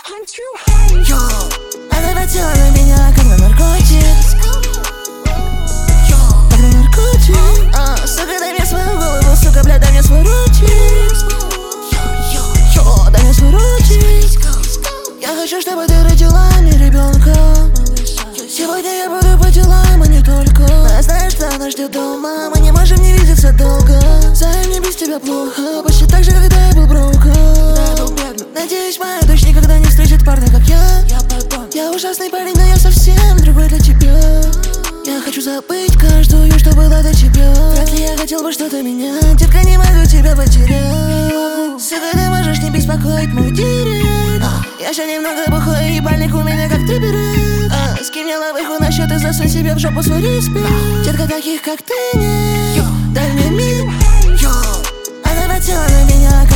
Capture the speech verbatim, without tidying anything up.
Йо, она хотела на меня, как на наркотик. Йо, как на наркотик. А, сука, дай мне свою голову, сука, бля, дай мне свой ротик. Йо, йо, йо, дай мне свой ротик. Я хочу, чтобы ты родила мне ребенка. Сегодня я буду по делам, а не только. А знаешь, что нас ждет дома? Мы не можем не видеться долго. Зай, мне без тебя плохо, почти так же, когда я был брока. Надеюсь, моя дочь никогда не встретит парня, как я. Я ужасный парень, но я совсем другой для тебя. Я хочу забыть каждую, что была до тебя. Вряд ли я хотел бы что-то менять. Детка, не могу тебя потерять. Сука, ты можешь не беспокоить мой директ. Я еще немного бухой, ебальник у меня как трипперет. а, Скинь мне лавыху на счет и засунь себе в жопу свой респект. Детка, таких как ты нет. Дай мне мир. Она хотела на меня,